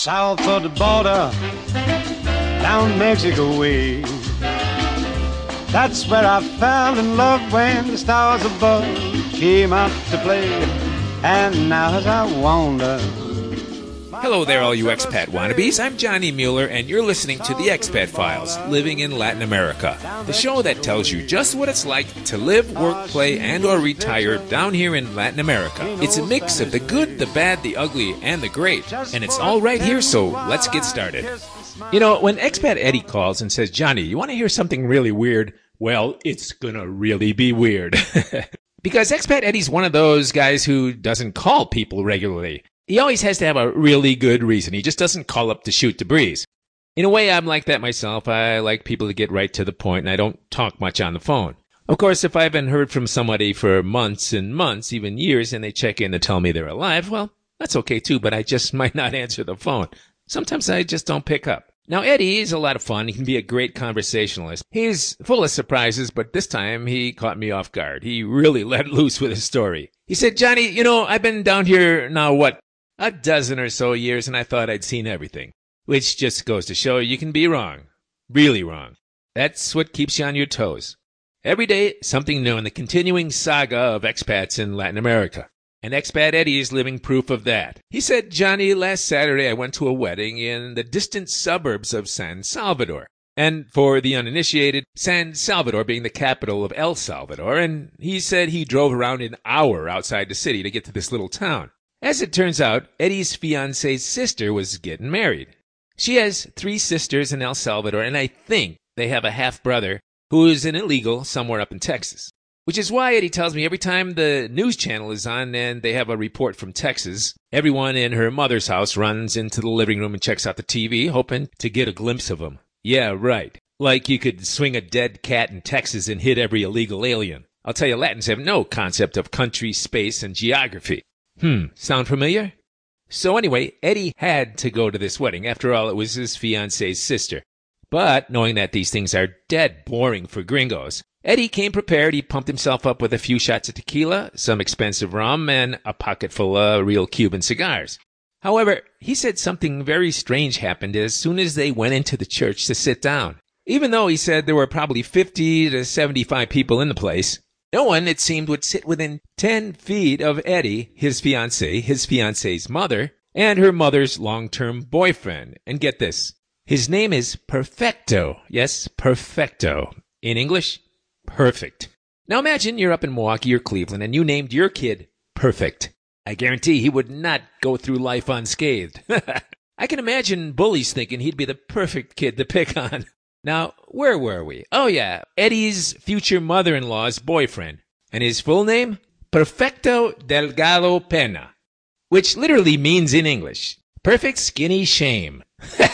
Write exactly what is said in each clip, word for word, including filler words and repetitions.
south of the border, down Mexico way. That's where I fell in love when the stars above came out to play. And now as I wander... Hello there, all you expat wannabes. I'm Johnny Mueller, and you're listening to The Expat Files, Living in Latin America, the show that tells you just what it's like to live, work, play, and or retire down here in Latin America. It's a mix of the good, the bad, the ugly, and the great, and it's all right here, so let's get started. You know, when Expat Eddie calls and says, Johnny, you want to hear something really weird? Well, it's gonna really be weird. Because Expat Eddie's one of those guys who doesn't call people regularly. He always has to have a really good reason. He just doesn't call up to shoot the breeze. In a way, I'm like that myself. I like people to get right to the point, and I don't talk much on the phone. Of course, if I haven't heard from somebody for months and months, even years, and they check in to tell me they're alive, well, that's okay too, but I just might not answer the phone. Sometimes I just don't pick up. Now, Eddie is a lot of fun. He can be a great conversationalist. He's full of surprises, but this time he caught me off guard. He really let loose with his story. He said, Johnny, you know, I've been down here now, what, a dozen or so years, and I thought I'd seen everything. Which just goes to show you can be wrong. Really wrong. That's what keeps you on your toes. Every day, something new in the continuing saga of expats in Latin America. And Expat Eddie is living proof of that. He said, Johnny, last Saturday I went to a wedding in the distant suburbs of San Salvador. And for the uninitiated, San Salvador being the capital of El Salvador, and he said he drove around an hour outside the city to get to this little town. As it turns out, Eddie's fiance's sister was getting married. She has three sisters in El Salvador, and I think they have a half-brother who is an illegal somewhere up in Texas. Which is why Eddie tells me every time the news channel is on and they have a report from Texas, everyone in her mother's house runs into the living room and checks out the T V, hoping to get a glimpse of him. Yeah, right. Like you could swing a dead cat in Texas and hit every illegal alien. I'll tell you, Latins have no concept of country, space, and geography. Hmm, sound familiar? So anyway, Eddie had to go to this wedding. After all, it was his fiance's sister. But knowing that these things are dead boring for gringos, Eddie came prepared. He pumped himself up with a few shots of tequila, some expensive rum, and a pocket full of real Cuban cigars. However, he said something very strange happened as soon as they went into the church to sit down. Even though he said there were probably fifty to seventy-five people in the place, no one, it seemed, would sit within ten feet of Eddie, his fiancée, his fiancée's mother, and her mother's long-term boyfriend. And get this, his name is Perfecto. Yes, Perfecto. In English, perfect. Now imagine you're up in Milwaukee or Cleveland and you named your kid Perfect. I guarantee he would not go through life unscathed. I can imagine bullies thinking he'd be the perfect kid to pick on. Now, where were we? Oh yeah, Eddie's future mother-in-law's boyfriend. And his full name? Perfecto Delgado Pena. Which literally means in English, perfect skinny shame.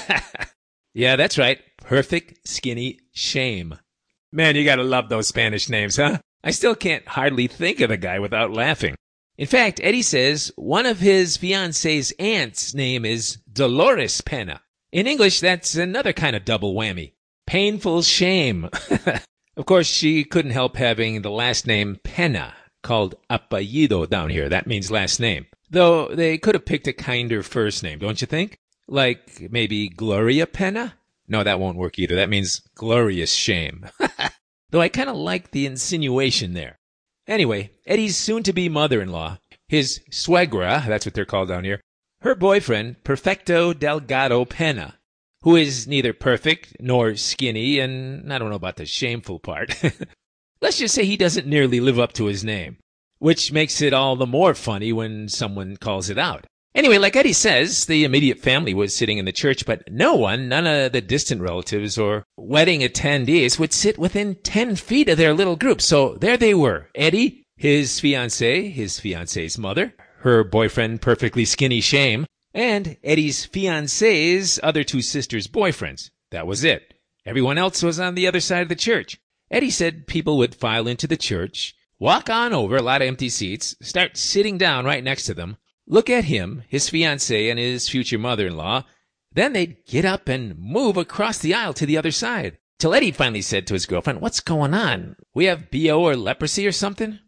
Yeah, that's right. Perfect skinny shame. Man, you gotta love those Spanish names, huh? I still can't hardly think of the guy without laughing. In fact, Eddie says one of his fiancée's aunt's name is Dolores Pena. In English, that's another kind of double whammy. Painful shame. Of course, she couldn't help having the last name Pena, called apellido down here. That means last name. Though they could have picked a kinder first name, don't you think? Like maybe Gloria Pena? No, that won't work either. That means glorious shame. Though I kind of like the insinuation there. Anyway, Eddie's soon-to-be mother-in-law, his suegra, that's what they're called down here, her boyfriend, Perfecto Delgado Pena, who is neither perfect nor skinny, and I don't know about the shameful part. Let's just say he doesn't nearly live up to his name, which makes it all the more funny when someone calls it out. Anyway, like Eddie says, the immediate family was sitting in the church, but no one, none of the distant relatives or wedding attendees would sit within ten feet of their little group. So there they were, Eddie, his fiancée, his fiancée's mother, her boyfriend, perfectly skinny shame, and Eddie's fiancée's other two sisters' boyfriends. That was it. Everyone else was on the other side of the church. Eddie said people would file into the church, walk on over, a lot of empty seats, start sitting down right next to them, look at him, his fiancée, and his future mother-in-law. Then they'd get up and move across the aisle to the other side. Till Eddie finally said to his girlfriend, "What's going on? We have B O or leprosy or something?"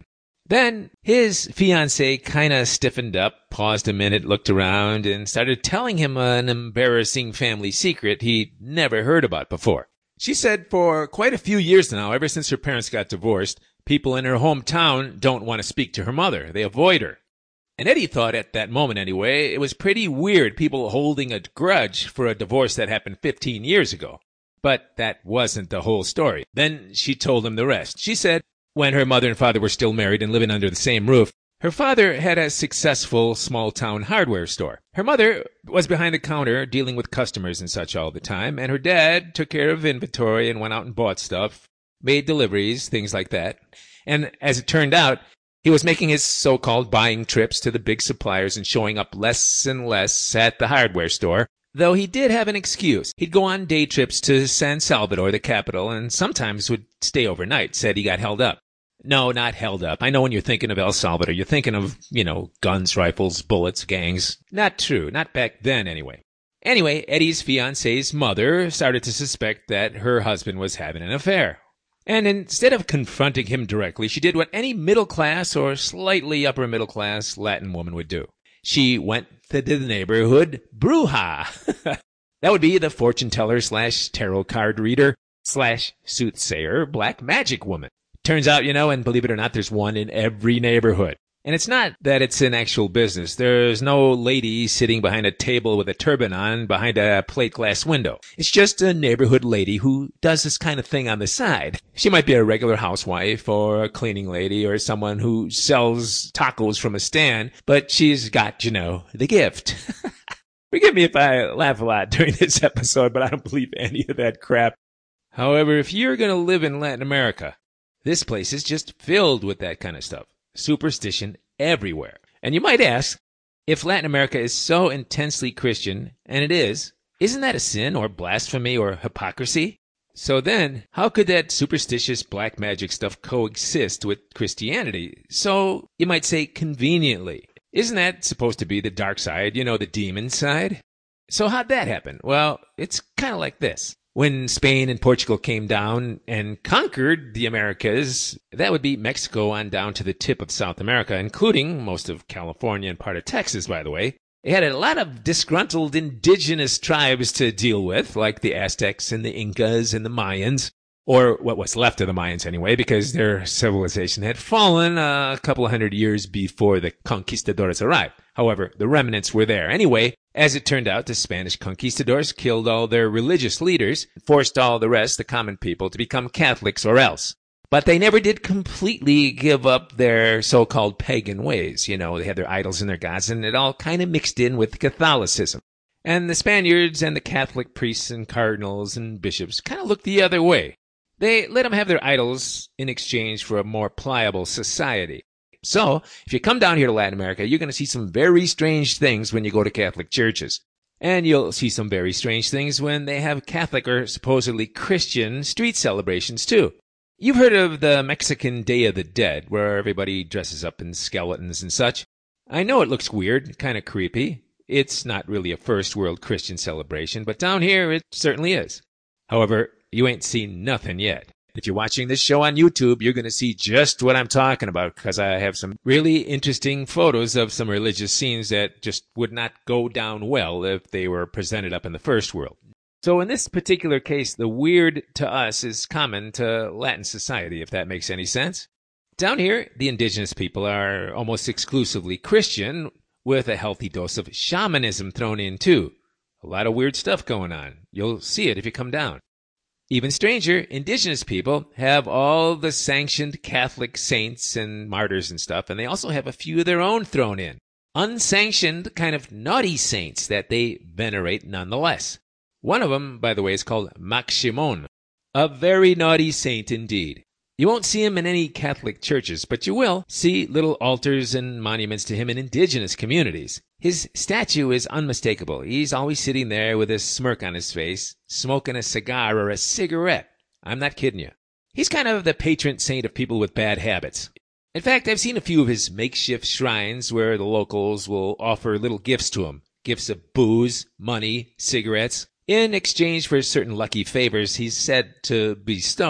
Then his fiancée kind of stiffened up, paused a minute, looked around, and started telling him an embarrassing family secret he'd never heard about before. She said for quite a few years now, ever since her parents got divorced, people in her hometown don't want to speak to her mother. They avoid her. And Eddie thought at that moment anyway, it was pretty weird people holding a grudge for a divorce that happened fifteen years ago. But that wasn't the whole story. Then she told him the rest. She said when her mother and father were still married and living under the same roof, her father had a successful small-town hardware store. Her mother was behind the counter dealing with customers and such all the time, and her dad took care of inventory and went out and bought stuff, made deliveries, things like that. And as it turned out, he was making his so-called buying trips to the big suppliers and showing up less and less at the hardware store, though he did have an excuse. He'd go on day trips to San Salvador, the capital, and sometimes would stay overnight, said he got held up. No, not held up. I know when you're thinking of El Salvador, you're thinking of, you know, guns, rifles, bullets, gangs. Not true. Not back then, anyway. Anyway, Eddie's fiancée's mother started to suspect that her husband was having an affair. And instead of confronting him directly, she did what any middle-class or slightly upper-middle-class Latin woman would do. She went to the neighborhood bruja. That would be the fortune-teller slash tarot card reader slash soothsayer black magic woman. Turns out, you know, and believe it or not, there's one in every neighborhood. And it's not that it's an actual business. There's no lady sitting behind a table with a turban on behind a plate glass window. It's just a neighborhood lady who does this kind of thing on the side. She might be a regular housewife or a cleaning lady or someone who sells tacos from a stand, but she's got, you know, the gift. Forgive me if I laugh a lot during this episode, but I don't believe any of that crap. However, if you're going to live in Latin America, this place is just filled with that kind of stuff. Superstition everywhere. And you might ask, if Latin America is so intensely Christian, and it is, isn't that a sin or blasphemy or hypocrisy? So then, how could that superstitious black magic stuff coexist with Christianity? So, you might say conveniently. Isn't that supposed to be the dark side, you know, the demon side? So how'd that happen? Well, it's kind of like this. When Spain and Portugal came down and conquered the Americas, that would be Mexico on down to the tip of South America, including most of California and part of Texas, by the way. They had a lot of disgruntled indigenous tribes to deal with, like the Aztecs and the Incas and the Mayans, or what was left of the Mayans anyway, because their civilization had fallen a couple of hundred years before the conquistadors arrived. However, the remnants were there. Anyway, as it turned out, the Spanish conquistadors killed all their religious leaders and forced all the rest, the common people, to become Catholics or else. But they never did completely give up their so-called pagan ways. You know, they had their idols and their gods, and it all kind of mixed in with Catholicism. And the Spaniards and the Catholic priests and cardinals and bishops kind of looked the other way. They let them have their idols in exchange for a more pliable society. So, if you come down here to Latin America, you're going to see some very strange things when you go to Catholic churches. And you'll see some very strange things when they have Catholic or supposedly Christian street celebrations, too. You've heard of the Mexican Day of the Dead, where everybody dresses up in skeletons and such. I know it looks weird, kind of creepy. It's not really a first world Christian celebration, but down here it certainly is. However, you ain't seen nothing yet. If you're watching this show on YouTube, you're going to see just what I'm talking about, because I have some really interesting photos of some religious scenes that just would not go down well if they were presented up in the first world. So in this particular case, the weird to us is common to Latin society, if that makes any sense. Down here, the indigenous people are almost exclusively Christian, with a healthy dose of shamanism thrown in too. A lot of weird stuff going on. You'll see it if you come down. Even stranger, indigenous people have all the sanctioned Catholic saints and martyrs and stuff, and they also have a few of their own thrown in. Unsanctioned, kind of naughty saints that they venerate nonetheless. One of them, by the way, is called Maximon, a very naughty saint indeed. You won't see him in any Catholic churches, but you will see little altars and monuments to him in indigenous communities. His statue is unmistakable. He's always sitting there with a smirk on his face, smoking a cigar or a cigarette. I'm not kidding you. He's kind of the patron saint of people with bad habits. In fact, I've seen a few of his makeshift shrines where the locals will offer little gifts to him. Gifts of booze, money, cigarettes, in exchange for certain lucky favors he's said to bestow.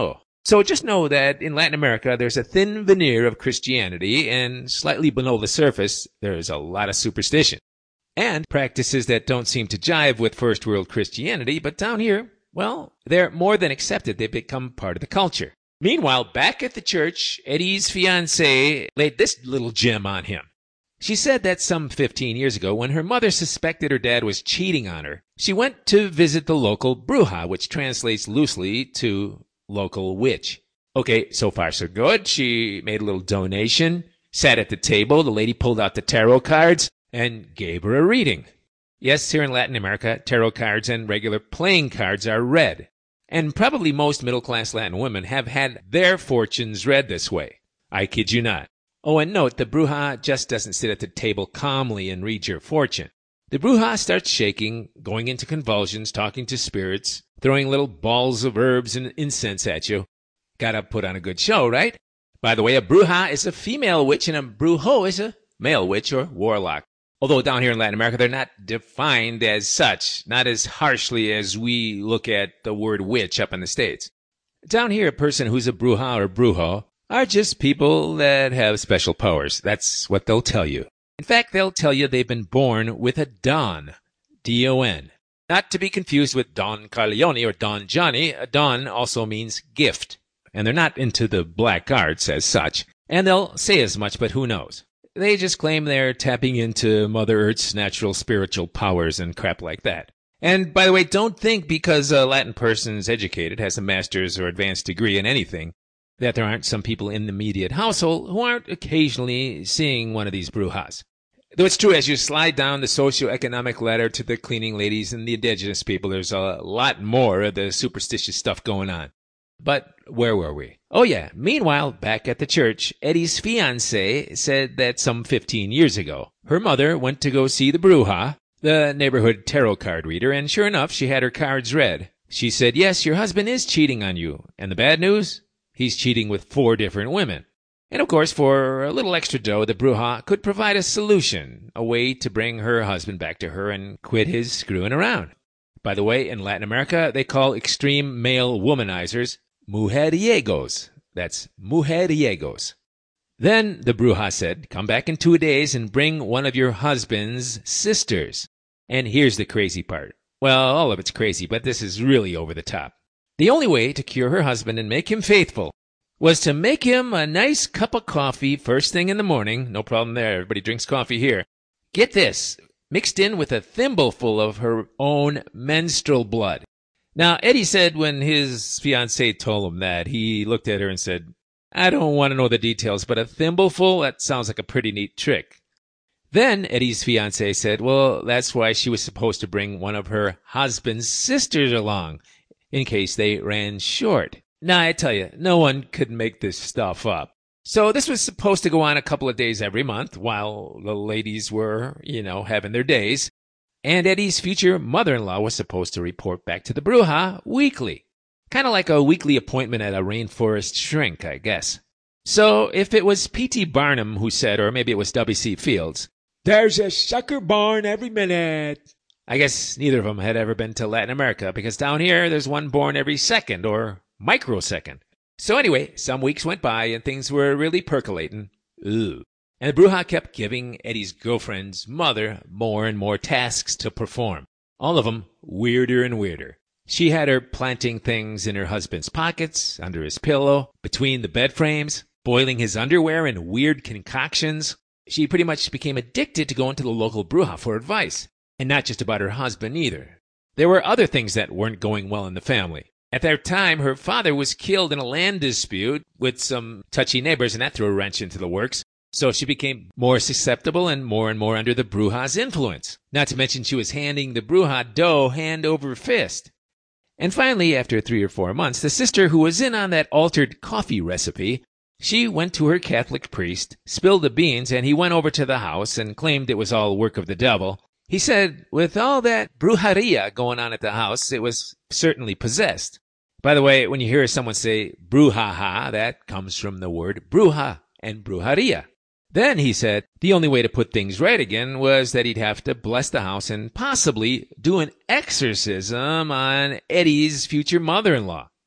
So just know that in Latin America, there's a thin veneer of Christianity, and slightly below the surface, there's a lot of superstition. And practices that don't seem to jive with first world Christianity, but down here, well, they're more than accepted. They've become part of the culture. Meanwhile, back at the church, Eddie's fiancée laid this little gem on him. She said that some fifteen years ago, when her mother suspected her dad was cheating on her, she went to visit the local bruja, which translates loosely to local witch. Okay, so far so good. She made a little donation, sat at the table, the lady pulled out the tarot cards, and gave her a reading. Yes, here in Latin America, tarot cards and regular playing cards are read. And probably most middle-class Latin women have had their fortunes read this way. I kid you not. Oh, and note, the bruja just doesn't sit at the table calmly and read your fortune. The bruja starts shaking, going into convulsions, talking to spirits, throwing little balls of herbs and incense at you. Gotta put on a good show, right? By the way, a bruja is a female witch and a brujo is a male witch or warlock. Although down here in Latin America, they're not defined as such, not as harshly as we look at the word witch up in the States. Down here, a person who's a bruja or brujo are just people that have special powers. That's what they'll tell you. In fact, they'll tell you they've been born with a don, D O N. Not to be confused with Don Corleone or Don Johnny. A don also means gift. And they're not into the black arts as such. And they'll say as much, but who knows? They just claim they're tapping into Mother Earth's natural spiritual powers and crap like that. And by the way, don't think because a Latin person's educated, has a master's or advanced degree in anything, that there aren't some people in the immediate household who aren't occasionally seeing one of these brujas. Though it's true, as you slide down the socioeconomic ladder to the cleaning ladies and the indigenous people, there's a lot more of the superstitious stuff going on. But where were we? Oh yeah, meanwhile, back at the church, Eddie's fiancé said that some fifteen years ago, her mother went to go see the bruja, the neighborhood tarot card reader, and sure enough, she had her cards read. She said, yes, your husband is cheating on you. And the bad news? He's cheating with four different women. And of course, for a little extra dough, the bruja could provide a solution, a way to bring her husband back to her and quit his screwing around. By the way, in Latin America, they call extreme male womanizers mujeriegos. That's mujeriegos. Then the bruja said, come back in two days and bring one of your husband's sisters. And here's the crazy part. Well, all of it's crazy, but this is really over the top. The only way to cure her husband and make him faithful was to make him a nice cup of coffee first thing in the morning. No problem there. Everybody drinks coffee here. Get this, mixed in with a thimbleful of her own menstrual blood. Now, Eddie said when his fiancée told him that, he looked at her and said, I don't want to know the details, but a thimbleful? That sounds like a pretty neat trick. Then Eddie's fiancée said, well, that's why she was supposed to bring one of her husband's sisters along, in case they ran short. Now, I tell you, no one could make this stuff up. So this was supposed to go on a couple of days every month while the ladies were, you know, having their days. And Eddie's future mother-in-law was supposed to report back to the bruja weekly. Kind of like a weekly appointment at a rainforest shrink, I guess. So if it was P T Barnum who said, or maybe it was W C Fields, there's a sucker born every minute, I guess neither of them had ever been to Latin America, because down here there's one born every second or microsecond. So anyway, some weeks went by and things were really percolating. Ooh. And the bruja kept giving Eddie's girlfriend's mother more and more tasks to perform. All of them weirder and weirder. She had her planting things in her husband's pockets, under his pillow, between the bed frames, boiling his underwear in weird concoctions. She pretty much became addicted to going to the local bruja for advice. And not just about her husband either. There were other things that weren't going well in the family. At that time, her father was killed in a land dispute with some touchy neighbors, and that threw a wrench into the works. So she became more susceptible and more and more under the bruja's influence. Not to mention she was handing the bruja dough hand over fist. And finally, after three or four months, the sister who was in on that altered coffee recipe, she went to her Catholic priest, spilled the beans, and he went over to the house and claimed it was all work of the devil. He said, with all that brujeria going on at the house, it was certainly possessed. By the way, when you hear someone say brujaha, that comes from the word bruja and brujeria. Then, he said, the only way to put things right again was that he'd have to bless the house and possibly do an exorcism on Eddie's future mother-in-law.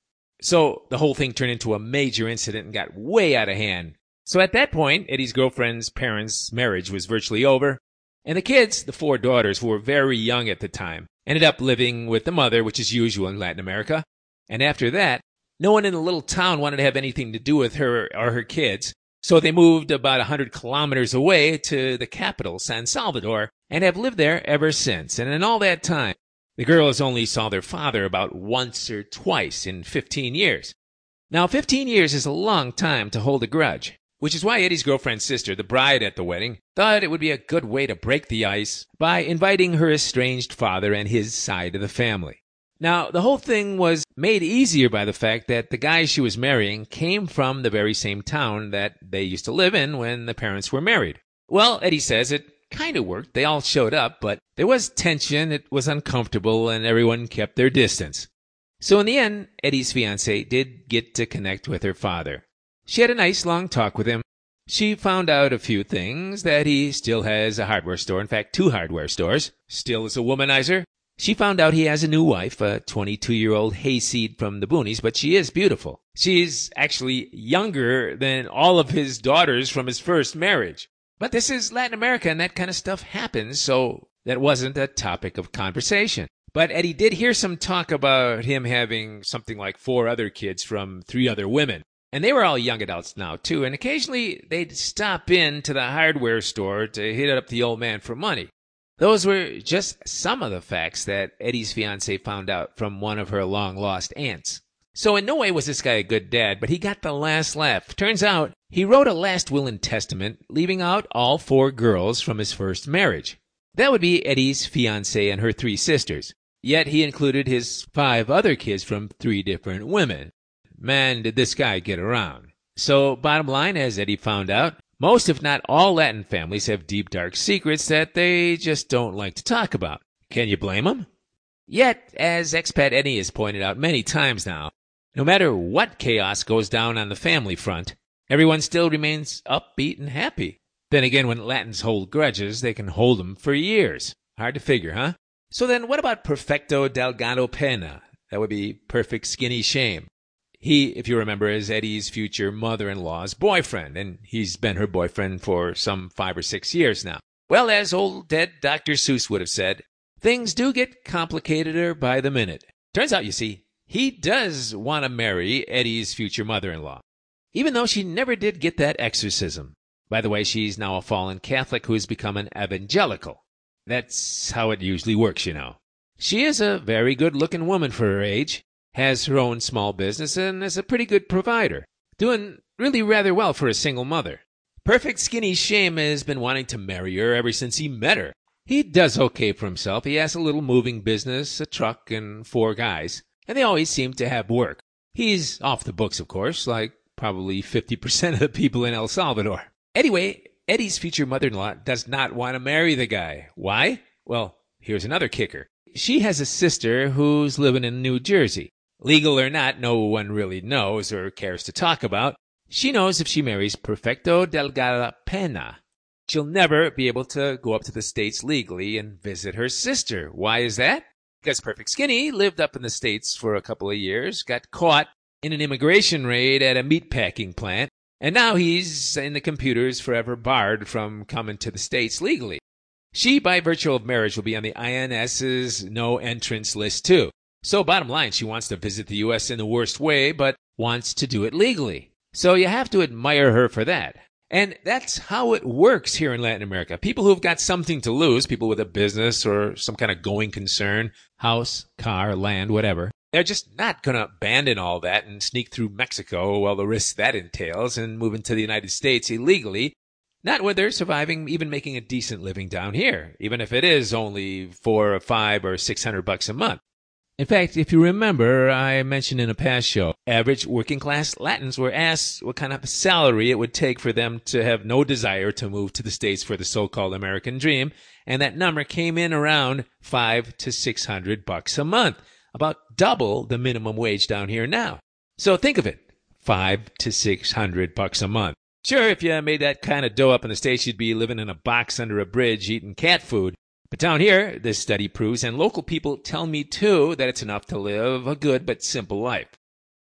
So the whole thing turned into a major incident and got way out of hand. So at that point, Eddie's girlfriend's parents' marriage was virtually over. And the kids, the four daughters, who were very young at the time, ended up living with the mother, which is usual in Latin America. And after that, no one in the little town wanted to have anything to do with her or her kids. So they moved about one hundred kilometers away to the capital, San Salvador, and have lived there ever since. And in all that time, the girls only saw their father about once or twice in fifteen years. Now, fifteen years is a long time to hold a grudge, which is why Eddie's girlfriend's sister, the bride at the wedding, thought it would be a good way to break the ice by inviting her estranged father and his side of the family. Now, the whole thing was made easier by the fact that the guy she was marrying came from the very same town that they used to live in when the parents were married. Well, Eddie says it kind of worked. They all showed up, but there was tension, it was uncomfortable, and everyone kept their distance. So in the end, Eddie's fiancée did get to connect with her father. She had a nice long talk with him. She found out a few things, that he still has a hardware store, in fact, two hardware stores, still is a womanizer. She found out he has a new wife, a twenty-two-year-old hayseed from the boonies, but she is beautiful. She's actually younger than all of his daughters from his first marriage. But this is Latin America, and that kind of stuff happens, so that wasn't a topic of conversation. But Eddie did hear some talk about him having something like four other kids from three other women. And they were all young adults now, too, and occasionally they'd stop in to the hardware store to hit up the old man for money. Those were just some of the facts that Eddie's fiancée found out from one of her long-lost aunts. So in no way was this guy a good dad, but he got the last laugh. Turns out he wrote a last will and testament, leaving out all four girls from his first marriage. That would be Eddie's fiancée and her three sisters. Yet he included his five other kids from three different women. Man, did this guy get around. So bottom line, as Eddie found out, most, if not all, Latin families have deep, dark secrets that they just don't like to talk about. Can you blame them? Yet, as expat Eddie has pointed out many times now, no matter what chaos goes down on the family front, everyone still remains upbeat and happy. Then again, when Latins hold grudges, they can hold them for years. Hard to figure, huh? So then what about perfecto delgado pena? That would be perfect skinny shame. He, if you remember, is Eddie's future mother-in-law's boyfriend, and he's been her boyfriend for some five or six years now. Well, as old dead Doctor Seuss would have said, things do get complicateder by the minute. Turns out, you see, he does want to marry Eddie's future mother-in-law, even though she never did get that exorcism. By the way, she's now a fallen Catholic who's become an evangelical. That's how it usually works, you know. She is a very good-looking woman for her age, has her own small business, and is a pretty good provider, doing really rather well for a single mother. Perfect Skinny Shame has been wanting to marry her ever since he met her. He does okay for himself. He has a little moving business, a truck, and four guys, and they always seem to have work. He's off the books, of course, like probably fifty percent of the people in El Salvador. Anyway, Eddie's future mother-in-law does not want to marry the guy. Why? Well, here's another kicker. She has a sister who's living in New Jersey. Legal or not, no one really knows or cares to talk about. She knows if she marries perfecto delgada pena, she'll never be able to go up to the States legally and visit her sister. Why is that? Because Perfect Skinny lived up in the States for a couple of years, got caught in an immigration raid at a meatpacking plant, and now he's in the computers forever barred from coming to the States legally. She, by virtue of marriage, will be on the I N S's no entrance list too. So bottom line, she wants to visit the U S in the worst way, but wants to do it legally. So you have to admire her for that. And that's how it works here in Latin America. People who've got something to lose, people with a business or some kind of going concern, house, car, land, whatever, they're just not going to abandon all that and sneak through Mexico, well, the risk that entails, and move into the United States illegally. Not when they're surviving, even making a decent living down here, even if it is only four or five or six hundred bucks a month. In fact, if you remember, I mentioned in a past show, average working-class Latins were asked what kind of salary it would take for them to have no desire to move to the States for the so-called American dream, and that number came in around five to six hundred bucks a month, about double the minimum wage down here now. So think of it, five to six hundred bucks a month. Sure, if you made that kind of dough up in the States, you'd be living in a box under a bridge eating cat food. But down here, this study proves, and local people tell me too, that it's enough to live a good but simple life.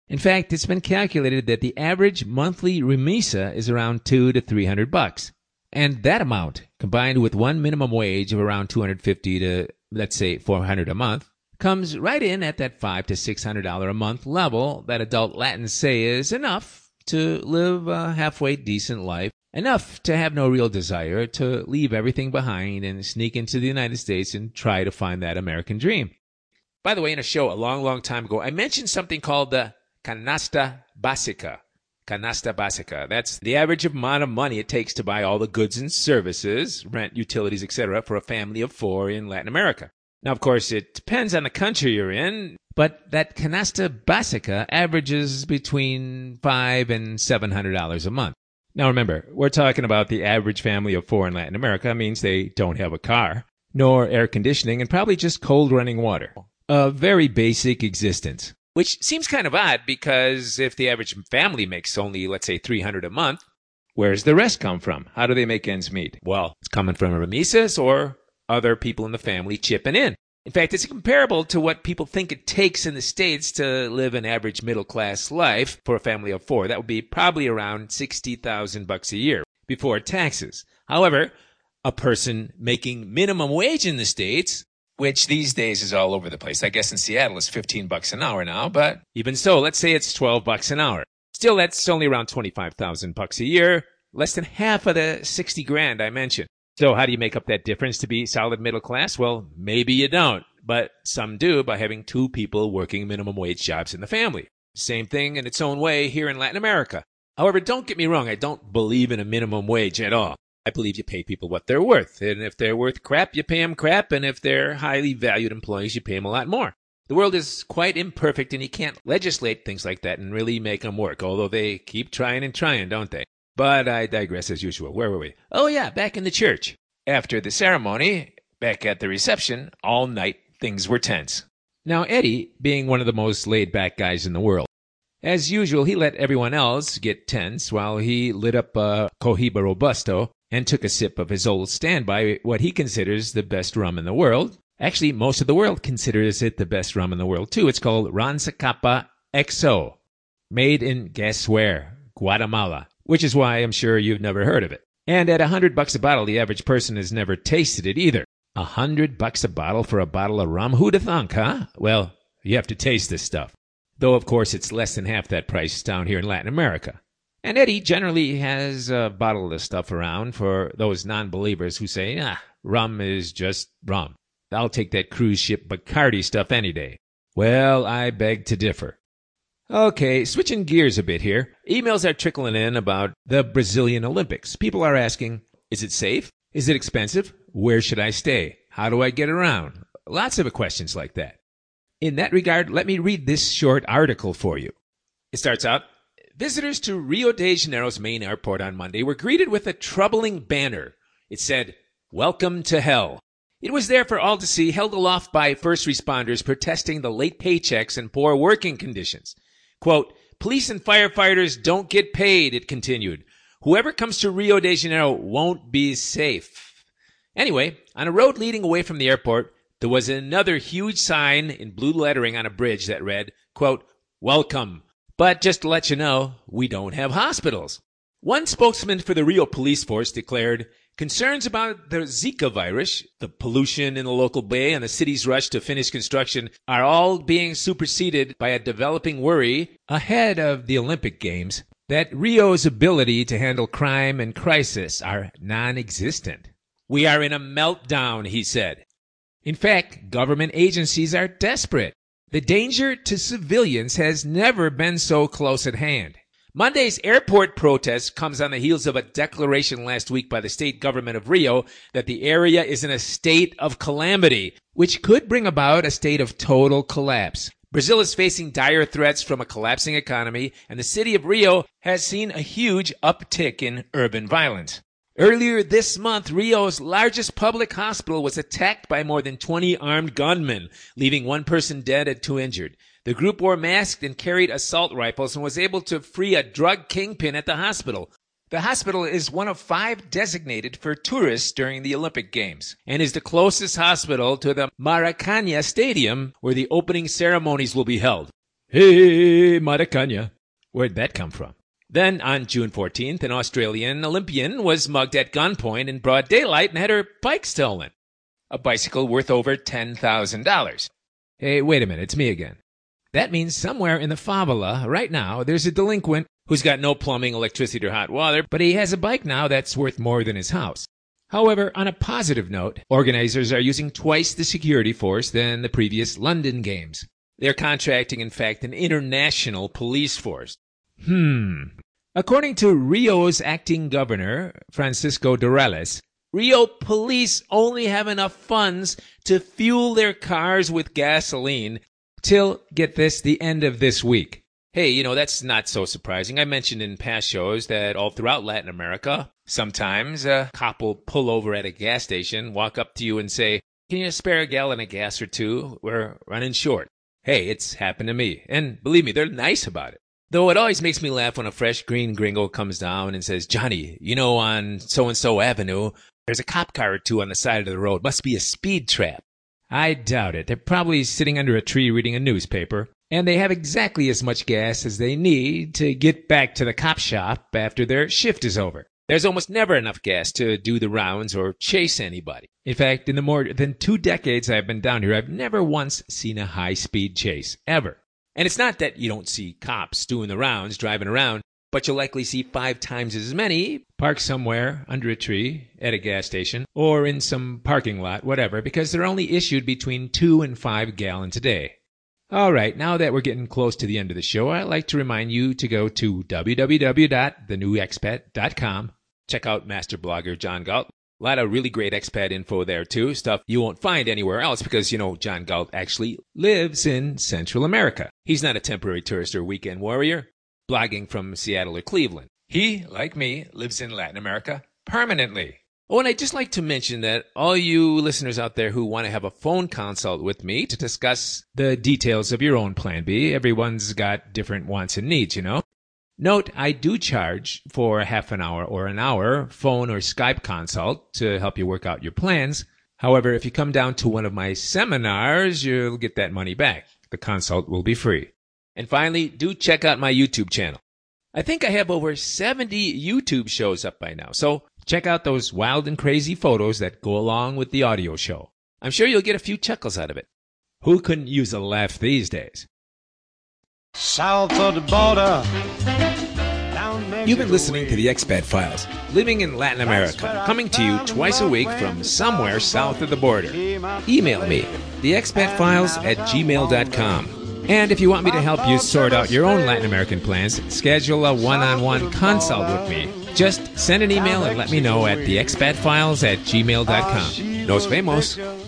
In fact, it's been calculated that the average monthly remisa is around two to three hundred bucks. And that amount, combined with one minimum wage of around two hundred fifty to, let's say, four hundred a month, comes right in at that five to six hundred dollars a month level that adult Latins say is enough to live a halfway decent life, enough to have no real desire to leave everything behind and sneak into the United States and try to find that American dream. By the way, in a show a long, long time ago, I mentioned something called the Canasta Básica. Canasta Básica. That's the average amount of money it takes to buy all the goods and services, rent, utilities, et cetera, for a family of four in Latin America. Now, of course, it depends on the country you're in, but that Canasta Básica averages between five and seven hundred dollars a month. Now, remember, we're talking about the average family of four in Latin America. It means they don't have a car, nor air conditioning, and probably just cold running water. A very basic existence. Which seems kind of odd because if the average family makes only, let's say, three hundred dollars a month, where's the rest come from? How do they make ends meet? Well, it's coming from remisas or other people in the family chipping in. In fact, it's comparable to what people think it takes in the States to live an average middle-class life for a family of four. That would be probably around sixty thousand bucks a year before taxes. However, a person making minimum wage in the States, which these days is all over the place. I guess in Seattle it's fifteen bucks an hour now, but even so, let's say it's twelve bucks an hour. Still, that's only around twenty-five thousand bucks a year, less than half of the sixty grand I mentioned. So how do you make up that difference to be solid middle class? Well, maybe you don't, but some do by having two people working minimum wage jobs in the family. Same thing in its own way here in Latin America. However, don't get me wrong, I don't believe in a minimum wage at all. I believe you pay people what they're worth, and if they're worth crap, you pay them crap, and if they're highly valued employees, you pay them a lot more. The world is quite imperfect, and you can't legislate things like that and really make them work, although they keep trying and trying, don't they? But I digress as usual. Where were we? Oh yeah, back in the church. After the ceremony, back at the reception, all night things were tense. Now Eddie, being one of the most laid-back guys in the world, as usual, he let everyone else get tense while he lit up a Cohiba Robusto and took a sip of his old standby, what he considers the best rum in the world. Actually, most of the world considers it the best rum in the world, too. It's called Rancacapa X O, made in, guess where, Guatemala, which is why I'm sure you've never heard of it. And at a hundred bucks a bottle, the average person has never tasted it either. A hundred bucks a bottle for a bottle of rum? Who'da thunk, huh? Well, you have to taste this stuff. Though, of course, it's less than half that price down here in Latin America. And Eddie generally has a bottle of this stuff around for those non-believers who say, ah, rum is just rum. I'll take that cruise ship Bacardi stuff any day. Well, I beg to differ. Okay, switching gears a bit here. Emails are trickling in about the Brazilian Olympics. People are asking, is it safe? Is it expensive? Where should I stay? How do I get around? Lots of questions like that. In that regard, let me read this short article for you. It starts out, visitors to Rio de Janeiro's main airport on Monday were greeted with a troubling banner. It said, "Welcome to hell." It was there for all to see, held aloft by first responders protesting the late paychecks and poor working conditions. Quote, "Police and firefighters don't get paid," it continued. "Whoever comes to Rio de Janeiro won't be safe." Anyway, on a road leading away from the airport, there was another huge sign in blue lettering on a bridge that read, quote, "Welcome. But just to let you know, we don't have hospitals." One spokesman for the Rio police force declared, concerns about the Zika virus, the pollution in the local bay, and the city's rush to finish construction are all being superseded by a developing worry ahead of the Olympic Games that Rio's ability to handle crime and crisis are non-existent. "We are in a meltdown," he said. In fact, government agencies are desperate. The danger to civilians has never been so close at hand. Monday's airport protest comes on the heels of a declaration last week by the state government of Rio that the area is in a state of calamity, which could bring about a state of total collapse. Brazil is facing dire threats from a collapsing economy, and the city of Rio has seen a huge uptick in urban violence. Earlier this month, Rio's largest public hospital was attacked by more than twenty armed gunmen, leaving one person dead and two injured. The group wore masks and carried assault rifles and was able to free a drug kingpin at the hospital. The hospital is one of five designated for tourists during the Olympic Games and is the closest hospital to the Maracanã Stadium where the opening ceremonies will be held. Hey, Maracana. Where'd that come from? Then, on June fourteenth, an Australian Olympian was mugged at gunpoint in broad daylight and had her bike stolen. A bicycle worth over ten thousand dollars. Hey, wait a minute, it's me again. That means somewhere in the favela, right now, there's a delinquent who's got no plumbing, electricity, or hot water, but he has a bike now that's worth more than his house. However, on a positive note, organizers are using twice the security force than the previous London Games. They're contracting, in fact, an international police force. Hmm. According to Rio's acting governor, Francisco Durales, Rio police only have enough funds to fuel their cars with gasoline till, get this, the end of this week. Hey, you know, that's not so surprising. I mentioned in past shows that all throughout Latin America, sometimes a cop will pull over at a gas station, walk up to you and say, "Can you spare a gallon of gas or two? We're running short." Hey, it's happened to me. And believe me, they're nice about it. Though it always makes me laugh when a fresh green gringo comes down and says, "Johnny, you know, on so-and-so avenue, there's a cop car or two on the side of the road. Must be a speed trap." I doubt it. They're probably sitting under a tree reading a newspaper, and they have exactly as much gas as they need to get back to the cop shop after their shift is over. There's almost never enough gas to do the rounds or chase anybody. In fact, in the more than two decades I've been down here, I've never once seen a high-speed chase, ever. And it's not that you don't see cops doing the rounds, driving around, but you'll likely see five times as many parked somewhere under a tree, at a gas station, or in some parking lot, whatever, because they're only issued between two and five gallons a day. All right, now that we're getting close to the end of the show, I'd like to remind you to go to w w w dot the new expat dot com. Check out master blogger John Galt. A lot of really great expat info there, too. Stuff you won't find anywhere else because, you know, John Galt actually lives in Central America. He's not a temporary tourist or weekend warrior, blogging from Seattle or Cleveland. He, like me, lives in Latin America permanently. Oh, and I'd just like to mention that all you listeners out there who want to have a phone consult with me to discuss the details of your own Plan B, everyone's got different wants and needs, you know. Note, I do charge for a half an hour or an hour phone or Skype consult to help you work out your plans. However, if you come down to one of my seminars, you'll get that money back. The consult will be free. And finally, do check out my YouTube channel. I think I have over seventy YouTube shows up by now, so check out those wild and crazy photos that go along with the audio show. I'm sure you'll get a few chuckles out of it. Who couldn't use a laugh these days? South of the border. You've been listening to the Expat Files, living in Latin America, coming to you twice a week from somewhere south of the border. Email me, the expat files at gmail dot com. And if you want me to help you sort out your own Latin American plans, schedule a one-on-one consult with me. Just send an email and let me know at the expat files at gmail dot com. Nos vemos.